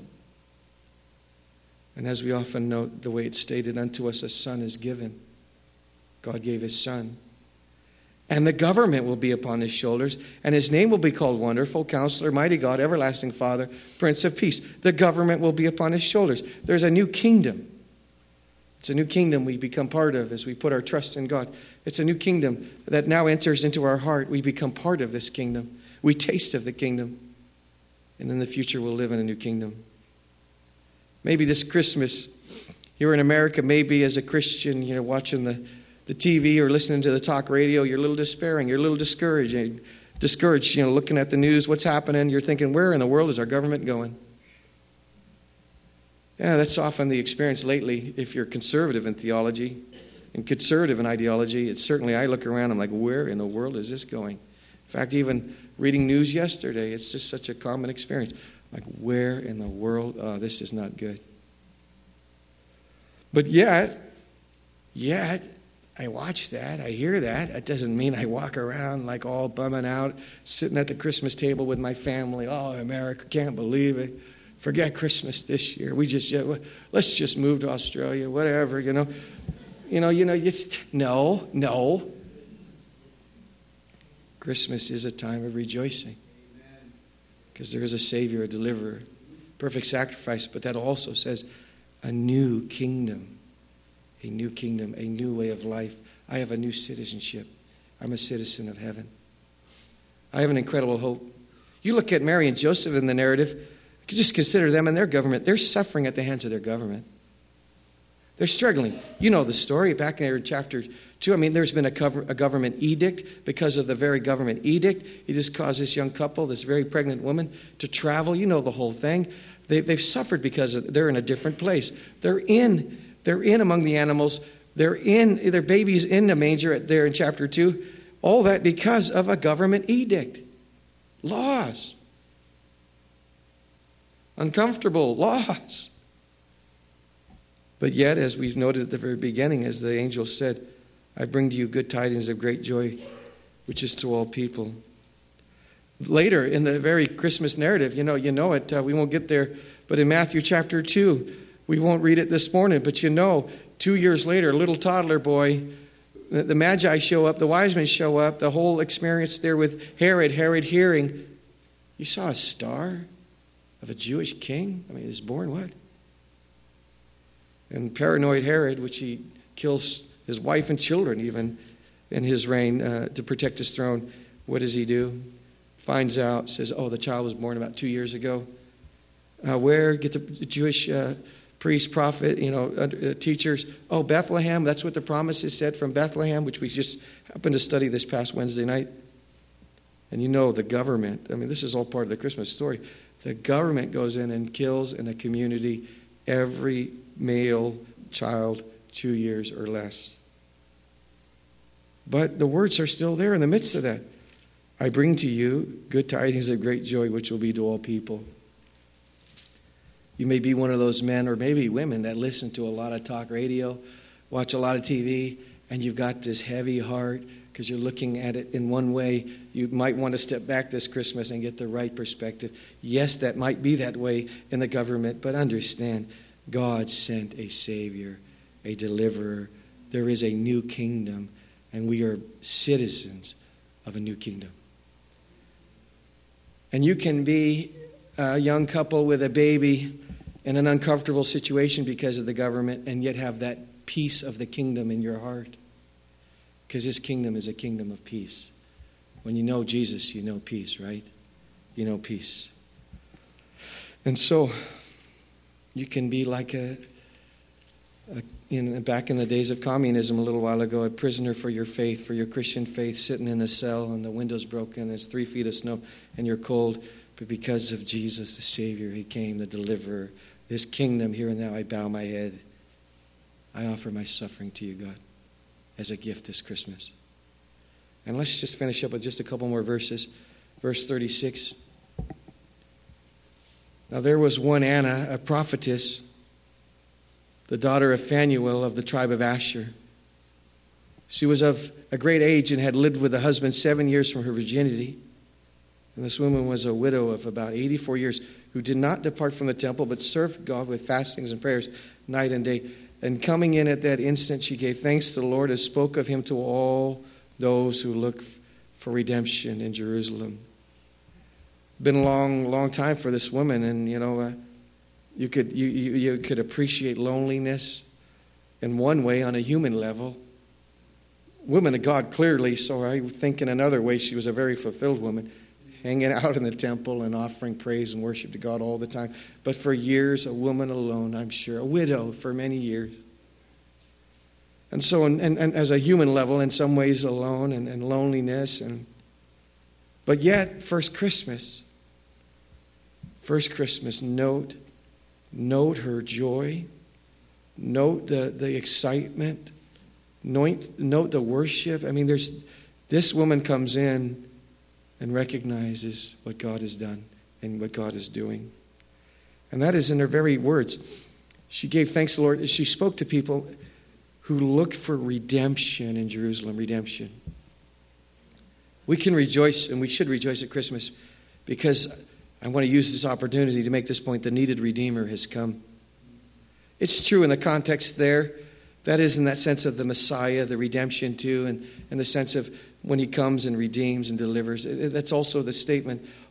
And as we often note, the way it's stated, unto us a son is given. God gave his son. And the government will be upon his shoulders, and his name will be called Wonderful, Counselor, Mighty God, Everlasting Father, Prince of Peace. The government will be upon his shoulders. There's a new kingdom. It's a new kingdom we become part of as we put our trust in God. It's a new kingdom that now enters into our heart. We become part of this kingdom. We taste of the kingdom. And in the future, we'll live in a new kingdom. Maybe this Christmas, here in America, maybe as a Christian, you know, watching the, the T V or listening to the talk radio, you're a little despairing, you're a little discouraged, discouraged, you know, looking at the news, what's happening, you're thinking, where in the world is our government going? Yeah, that's often the experience lately if you're conservative in theology and conservative in ideology. It's certainly, I look around, I'm like, where in the world is this going? In fact, even reading news yesterday, it's just such a common experience. Like, where in the world? Oh, this is not good. But yet, yet, I watch that, I hear that. That doesn't mean I walk around like all bumming out, sitting at the Christmas table with my family. Oh, America, can't believe it. Forget Christmas this year. We just, let's just move to Australia, whatever, you know. You know, you know, it's, no, no. Christmas is a time of rejoicing. because there is a Savior, a deliverer, perfect sacrifice, but that also says a new kingdom, a new kingdom, a new way of life. I have a new citizenship. I'm a citizen of heaven. I have an incredible hope. You look at Mary and Joseph in the narrative, just consider them and their government. They're suffering at the hands of their government. They're struggling. You know the story back in chapter two. I mean, there's been a, cover, a government edict. Because of the very government edict, it just caused this young couple, this very pregnant woman, to travel. You know the whole thing. They, they've suffered because of, they're in a different place. They're in, they're in among the animals. They're in, their baby's in the manger there in chapter two. All that because of a government edict. Laws. Uncomfortable laws. But yet, as we've noted at the very beginning, as the angel said, I bring to you good tidings of great joy, which is to all people. Later, in the very Christmas narrative, you know, you know it, uh, we won't get there, but in Matthew chapter two, we won't read it this morning, but you know, two years later, a little toddler boy, the, the Magi show up, the wise men show up, the whole experience there with Herod, Herod hearing, you saw a star of a Jewish king? I mean, he was born what? And paranoid Herod, which he kills his wife and children even in his reign uh, to protect his throne, what does he do? Finds out, says, oh, the child was born about two years ago. Uh, where? Get the Jewish uh, priest, prophet, you know, uh, teachers. Oh, Bethlehem, that's what the promises said from Bethlehem, which we just happened to study this past Wednesday night. And you know the government, I mean, this is all part of the Christmas story. The government goes in and kills in a community every male child two years or less. But the words are still there in the midst of that. I bring to you good tidings of great joy, which will be to all people. You may be one of those men or maybe women that listen to a lot of talk radio, watch a lot of T V, and you've got this heavy heart because you're looking at it in one way. You might want to step back this Christmas and get the right perspective. Yes, that might be that way in the government, but understand, God sent a Savior, a deliverer. There is a new kingdom, and we are citizens of a new kingdom. And you can be a young couple with a baby in an uncomfortable situation because of the government and yet have that peace of the kingdom in your heart. Because His kingdom is a kingdom of peace. When you know Jesus, you know peace, right? You know peace. And so, you can be like a, a in, back in the days of communism a little while ago, a prisoner for your faith, for your Christian faith, sitting in a cell and the window's broken, and it's three feet of snow, and you're cold. But because of Jesus, the Savior, He came, the deliverer, this kingdom, here and now, I bow my head. I offer my suffering to you, God, as a gift this Christmas. And let's just finish up with just a couple more verses. Verse thirty-six. Now there was one Anna, a prophetess, the daughter of Phanuel of the tribe of Asher. She was of a great age and had lived with a husband seven years from her virginity. And this woman was a widow of about eighty-four years who did not depart from the temple but served God with fastings and prayers night and day. And coming in at that instant, she gave thanks to the Lord and spoke of Him to all those who look for redemption in Jerusalem. Been a long, long time for this woman, and you know, uh, you could you, you you could appreciate loneliness in one way on a human level. Woman of God, clearly, so I think in another way she was a very fulfilled woman, hanging out in the temple and offering praise and worship to God all the time. But for years, a woman alone, I'm sure, a widow for many years. And so, and, and, and as a human level, in some ways alone and, and loneliness, and but yet, first Christmas. First Christmas, note, note her joy, note the, the excitement, note, note the worship. I mean, there's this woman comes in and recognizes what God has done and what God is doing. And that is in her very words. She gave thanks to the Lord. She spoke to people who looked for redemption in Jerusalem, redemption. We can rejoice, and we should rejoice at Christmas, because I want to use this opportunity to make this point. The needed Redeemer has come. It's true in the context there. That is in that sense of the Messiah, the redemption too, and in the sense of when He comes and redeems and delivers. That's also the statement.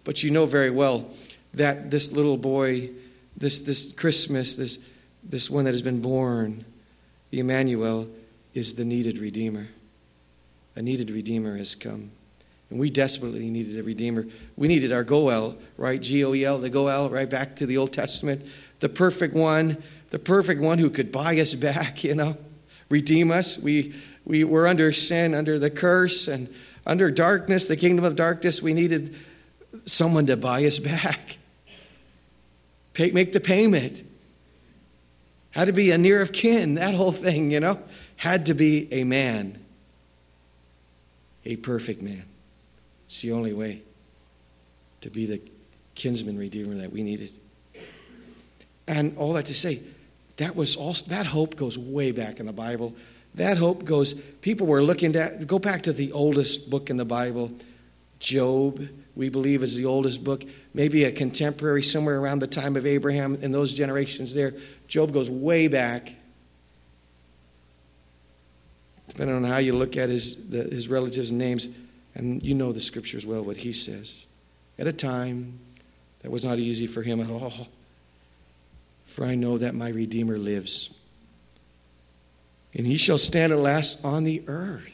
but you know very well that this little boy, this this Christmas, this this one that has been born, the Emmanuel, is the needed Redeemer. A needed Redeemer has come. And we desperately needed a Redeemer. We needed our Goel, right? G O E L, the Goel, right back to the Old Testament. The perfect one, the perfect one who could buy us back, you know, redeem us. We, we were under sin, under the curse, and under darkness, the kingdom of darkness. We needed someone to buy us back. Pay, make the payment. Had to be a near of kin, that whole thing, you know. Had to be a man. A perfect man. It's the only way to be the kinsman redeemer that we needed. And all that to say, that was also, that hope goes way back in the Bible. That hope goes, people were looking at, go back to the oldest book in the Bible, Job, we believe is the oldest book, maybe a contemporary somewhere around the time of Abraham in those generations there. Job goes way back. Depending on how you look at his, the, his relatives' names, and you know the scriptures well, what he says. At a time that was not easy for him at all. For I know that my Redeemer lives. And he shall stand at last on the earth.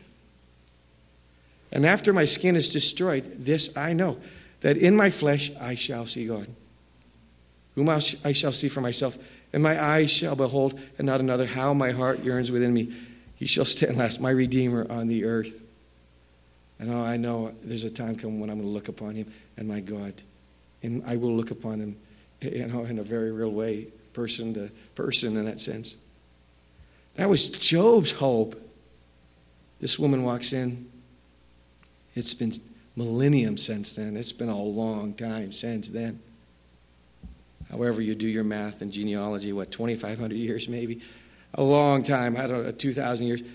And after my skin is destroyed, this I know, that in my flesh I shall see God, whom I shall see for myself, and my eyes shall behold, and not another, how my heart yearns within me. He shall stand last, my Redeemer on the earth. And oh, I know there's a time coming when I'm going to look upon him and my God. And I will look upon him, you know, in a very real way, person to person in that sense. That was Job's hope. This woman walks in. It's been millennium since then. It's been a long time since then. However you do your math and genealogy, what, twenty-five hundred years maybe? A long time, I don't know, two thousand years.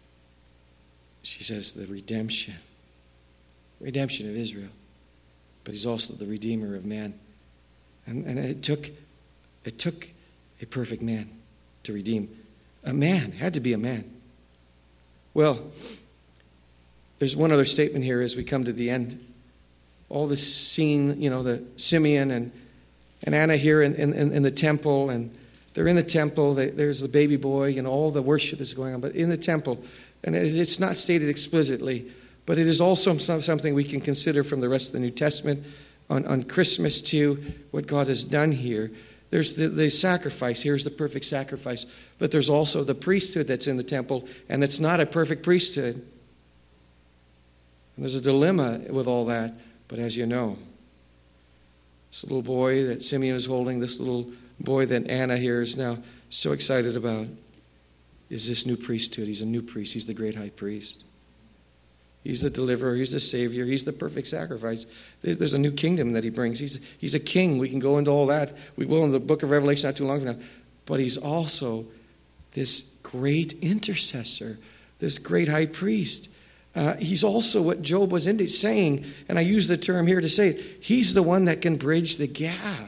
She says the redemption. Redemption of Israel. But he's also the Redeemer of man. And, and it took it took a perfect man to redeem. A man. Had to be a man. Well, there's one other statement here as we come to the end. All this scene, you know, the Simeon and, and Anna here in, in, in the temple, and they're in the temple. They, there's the baby boy, and all the worship is going on. But in the temple, and it, it's not stated explicitly, but it is also something we can consider from the rest of the New Testament on, on Christmas too, what God has done here. There's the, the sacrifice. Here's the perfect sacrifice. But there's also the priesthood that's in the temple, and it's not a perfect priesthood. And there's a dilemma with all that. But as you know, this little boy that Simeon is holding, this little boy that Anna here is now so excited about, is this new priesthood. He's a new priest. He's the great high priest. He's the deliverer. He's the savior. He's the perfect sacrifice. There's, there's a new kingdom that he brings. He's, he's a king. We can go into all that. We will in the book of Revelation not too long from now. But he's also this great intercessor, this great high priest. Uh, he's also what Job was into saying, and I use the term here to say it, he's the one that can bridge the gap.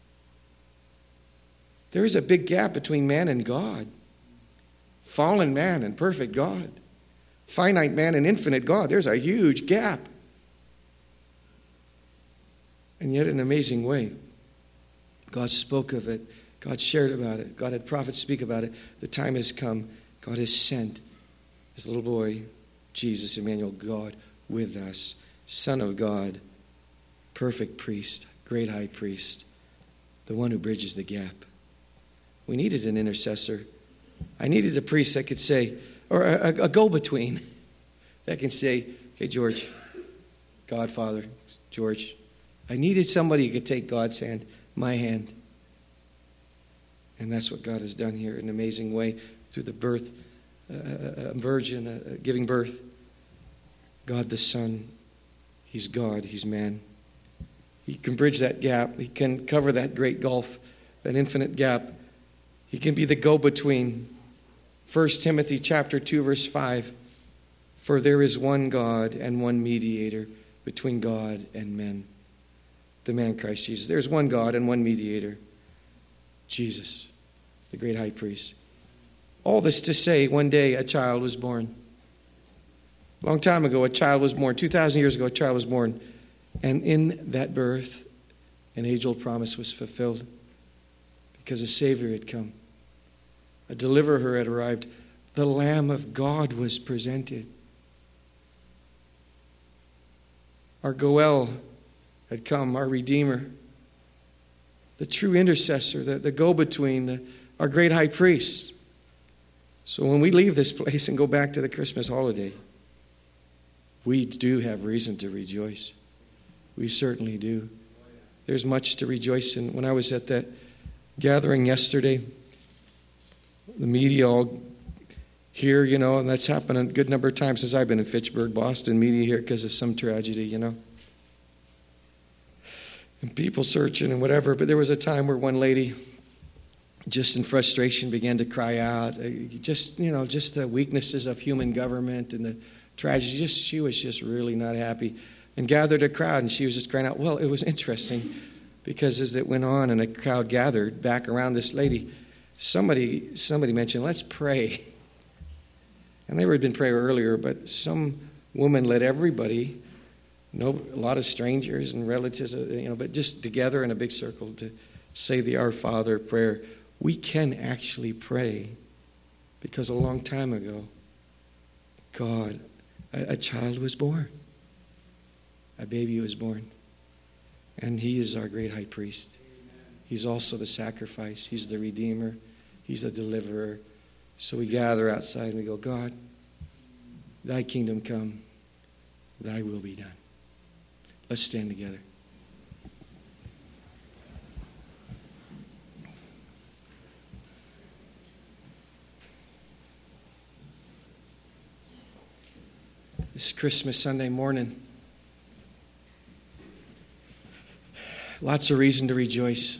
There is a big gap between man and God. Fallen man and perfect God. Finite man and infinite God. There's a huge gap. And yet in an amazing way, God spoke of it. God shared about it. God had prophets speak about it. The time has come. God has sent this little boy, Jesus, Emmanuel, God with us, Son of God, perfect priest, great high priest, the one who bridges the gap. We needed an intercessor. I needed a priest that could say, or a, a go-between that can say, okay, George, Godfather, George, I needed somebody who could take God's hand, my hand. And that's what God has done here in an amazing way through the birth, uh, a virgin uh, giving birth. God the Son, he's God, he's man. He can bridge that gap. He can cover that great gulf, that infinite gap. He can be the go-between. First Timothy chapter two, verse five. For there is one God and one mediator between God and men, the man Christ Jesus. There's one God and one mediator, Jesus, the great high priest. All this to say, one day a child was born. A long time ago, a child was born. two thousand years ago, a child was born. And in that birth, an age-old promise was fulfilled because a Savior had come. A deliverer had arrived. The Lamb of God was presented. Our Goel had come, our Redeemer, the true intercessor, the, the go-between, the, our great high priest. So when we leave this place and go back to the Christmas holiday, we do have reason to rejoice. We certainly do. There's much to rejoice in. When I was at that gathering yesterday, the media all here, you know, and that's happened a good number of times since I've been in Fitchburg, Boston, media here because of some tragedy, you know. And people searching and whatever. But there was a time where one lady, just in frustration, began to cry out. Just, you know, just the weaknesses of human government and the tragedy. Just, she was just really not happy. And gathered a crowd, and she was just crying out. Well, it was interesting because as it went on and a crowd gathered back around this lady, somebody somebody mentioned, let's pray. And they had been praying earlier, but some woman led everybody, no, a lot of strangers and relatives, you know, but just together in a big circle to say the Our Father prayer. We can actually pray because a long time ago, God, a, a child was born. A baby was born. And he is our great high priest. He's also the sacrifice. He's the redeemer. He's the deliverer. So we gather outside and we go, God, thy kingdom come, thy will be done. Let's stand together. This Christmas Sunday morning, lots of reason to rejoice.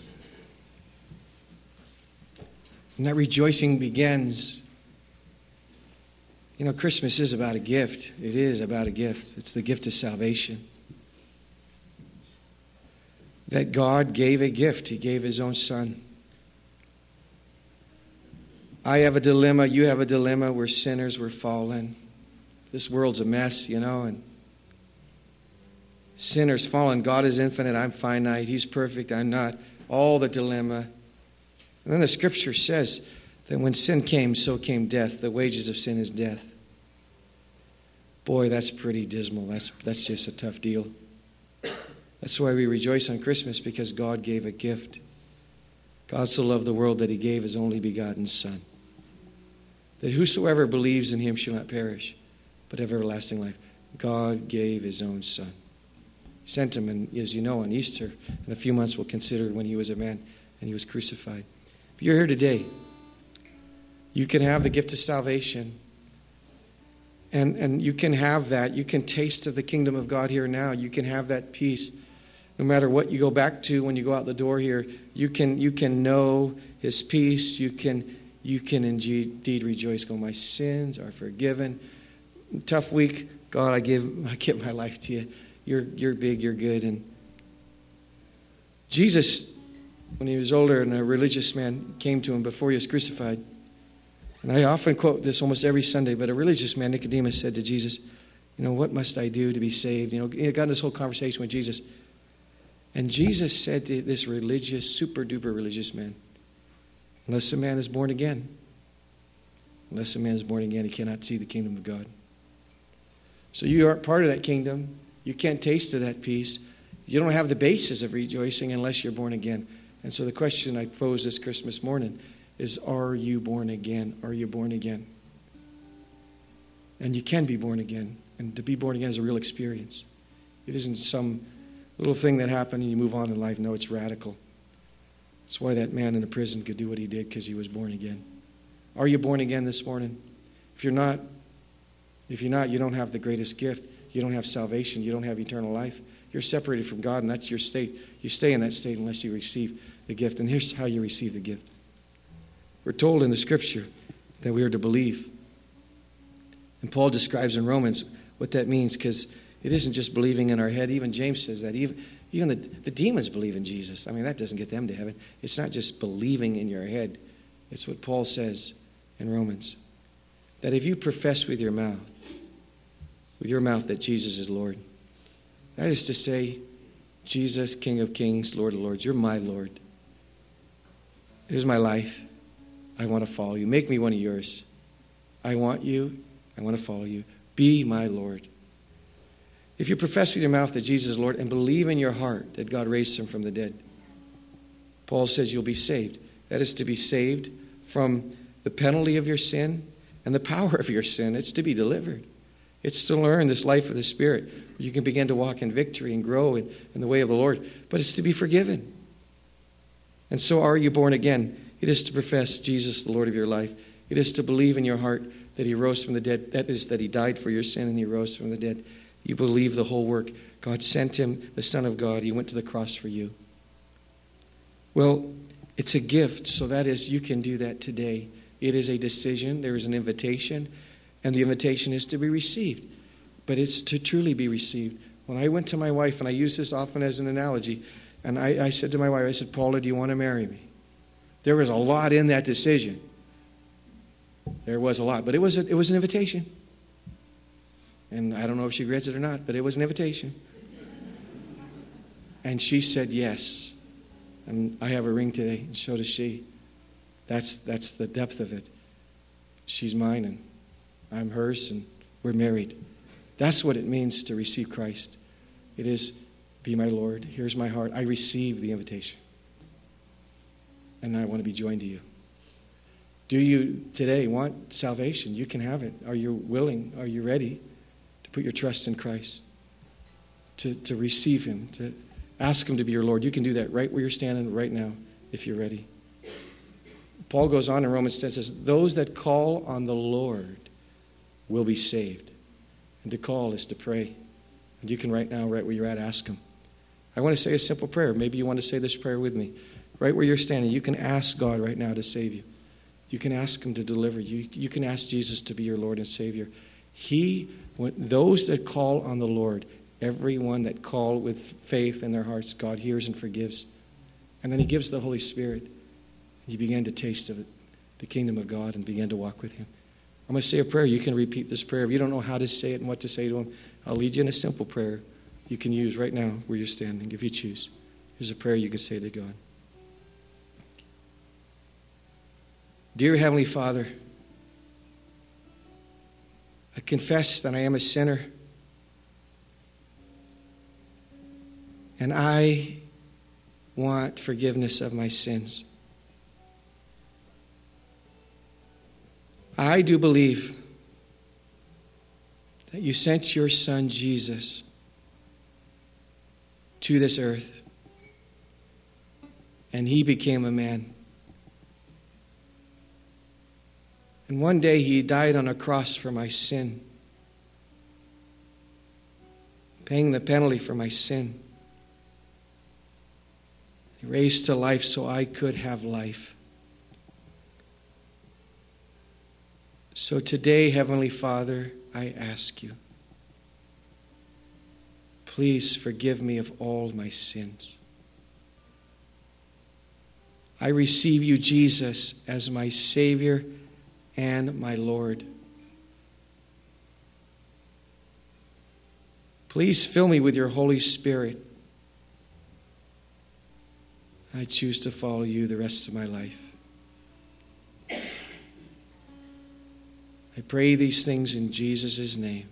And that rejoicing begins. You know, Christmas is about a gift. It is about a gift. It's the gift of salvation. That God gave a gift. He gave his own Son. I have a dilemma. You have a dilemma. We're sinners. We're fallen. This world's a mess, you know, and sinners fallen. God is infinite. I'm finite. He's perfect. I'm not. All the dilemma. And then the scripture says that when sin came, so came death. The wages of sin is death. Boy, that's pretty dismal. That's, that's just a tough deal. That's why we rejoice on Christmas, because God gave a gift. God so loved the world that he gave his only begotten Son, that whosoever believes in him shall not perish, but have everlasting life. God gave his own Son. He sent him, and as you know, on Easter, in a few months we'll consider when he was a man and he was crucified. If you're here today, you can have the gift of salvation. And, and you can have that. You can taste of the kingdom of God here now. You can have that peace. No matter what you go back to when you go out the door here, you can you can know his peace. You can you can indeed rejoice. Go, my sins are forgiven. Tough week, God, I give I give my life to you. You're you're big, you're good. And Jesus, when he was older and a religious man came to him before he was crucified, and I often quote this almost every Sunday, but a religious man, Nicodemus, said to Jesus, you know, what must I do to be saved? You know, he got in this whole conversation with Jesus. And Jesus said to this religious, super duper religious man, unless a man is born again, unless a man is born again, he cannot see the kingdom of God. So you aren't part of that kingdom. You can't taste of that peace. You don't have the basis of rejoicing unless you're born again. And so the question I pose this Christmas morning is, are you born again? Are you born again? And you can be born again. And to be born again is a real experience. It isn't some little thing that happened and you move on in life. No, it's radical. That's why that man in the prison could do what he did, because he was born again. Are you born again this morning? If you're not, if you're not, you don't have the greatest gift. You don't have salvation. You don't have eternal life. You're separated from God, and that's your state. You stay in that state unless you receive the gift. And here's how you receive the gift. We're told in the scripture that we are to believe. And Paul describes in Romans what that means, because it isn't just believing in our head. Even James says that. Even, even the, the demons believe in Jesus. I mean, that doesn't get them to heaven. It's not just believing in your head. It's what Paul says in Romans. That if you profess with your mouth, with your mouth that Jesus is Lord, That is to say, Jesus, King of Kings, Lord of Lords, you're my Lord. Here's my life. I want to follow you. Make me one of yours. I want you. I want to follow you. Be my Lord. If you profess with your mouth that Jesus is Lord and believe in your heart that God raised him from the dead, Paul says you'll be saved. That is to be saved from the penalty of your sin and the power of your sin. It's to be delivered. It's to learn this life of the Spirit, where you can begin to walk in victory and grow in, in the way of the Lord. But it's to be forgiven. And so are you born again? It is to profess Jesus, the Lord of your life. It is to believe in your heart that he rose from the dead. That is, that he died for your sin and he rose from the dead. You believe the whole work. God sent him, the Son of God. He went to the cross for you. Well, it's a gift. So that is, you can do that today. It is a decision. There is an invitation. And the invitation is to be received. But it's to truly be received. When I went to my wife, and I use this often as an analogy, and I, I said to my wife, I said, Paula, do you want to marry me? There was a lot in that decision. There was a lot. But it was, a, it was an invitation. And I don't know if she regrets it or not, but it was an invitation. And she said yes. And I have a ring today, and so does she. That's, that's the depth of it. She's mine, and I'm hers, and we're married. That's what it means to receive Christ. It is, be my Lord. Here's my heart. I receive the invitation. And I want to be joined to you. Do you today want salvation? You can have it. Are you willing? Are you ready to put your trust in Christ? To, to receive him, to ask him to be your Lord. You can do that right where you're standing right now if you're ready. Paul goes on in Romans ten, says, those that call on the Lord will be saved. And to call is to pray. And you can right now, right where you're at, ask him. I want to say a simple prayer. Maybe you want to say this prayer with me. Right where you're standing, you can ask God right now to save you. You can ask him to deliver you. You can ask Jesus to be your Lord and Savior. He, those that call on the Lord, everyone that call with faith in their hearts, God hears and forgives. And then he gives the Holy Spirit. You begin to taste of it, the kingdom of God, and begin to walk with him. I'm going to say a prayer. You can repeat this prayer. If you don't know how to say it and what to say to him, I'll lead you in a simple prayer you can use right now where you're standing, if you choose. Here's a prayer you can say to God. Dear Heavenly Father, I confess that I am a sinner, and I want forgiveness of my sins. I do believe that you sent your Son Jesus to this earth, and he became a man. And one day he died on a cross for my sin, paying the penalty for my sin. He raised to life so I could have life. So today, Heavenly Father, I ask you, please forgive me of all my sins. I receive you, Jesus, as my Savior and my Lord. Please fill me with your Holy Spirit. I choose to follow you the rest of my life. I pray these things in Jesus' name.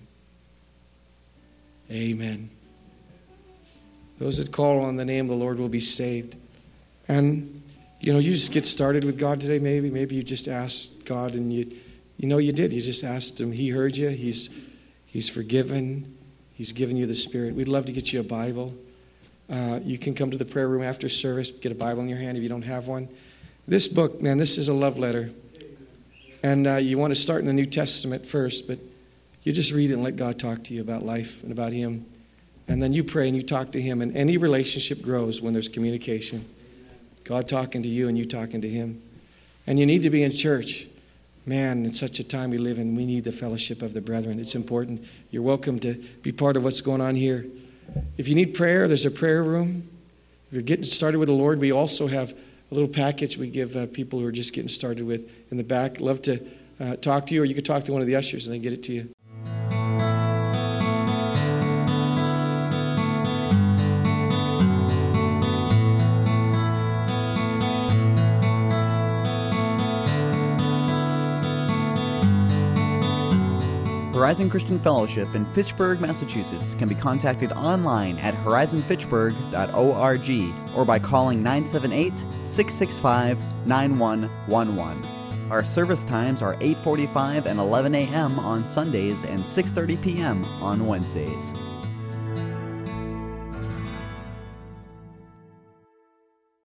Amen. Those that call on the name of the Lord will be saved. And, you know, you just get started with God today, maybe. Maybe you just asked God and you, you know you did. You just asked him. He heard you. He's, he's forgiven. He's given you the Spirit. We'd love to get you a Bible. Uh, you can come to the prayer room after service, get a Bible in your hand if you don't have one. This book, man, this is a love letter. And uh, you want to start in the New Testament first, but you just read it and let God talk to you about life and about him. And then you pray and you talk to him. And any relationship grows when there's communication. God talking to you and you talking to him. And you need to be in church. Man, in such a time we live in, we need the fellowship of the brethren. It's important. You're welcome to be part of what's going on here. If you need prayer, there's a prayer room. If you're getting started with the Lord, we also have a little package we give uh, people who are just getting started with in the back. Love to uh, talk to you, or you could talk to one of the ushers and they get it to you. Horizon Christian Fellowship in Fitchburg, Massachusetts can be contacted online at horizon fitchburg dot org or by calling nine seven eight, six six five, nine one one one. Our service times are eight forty-five and eleven a.m. on Sundays and six thirty p.m. on Wednesdays.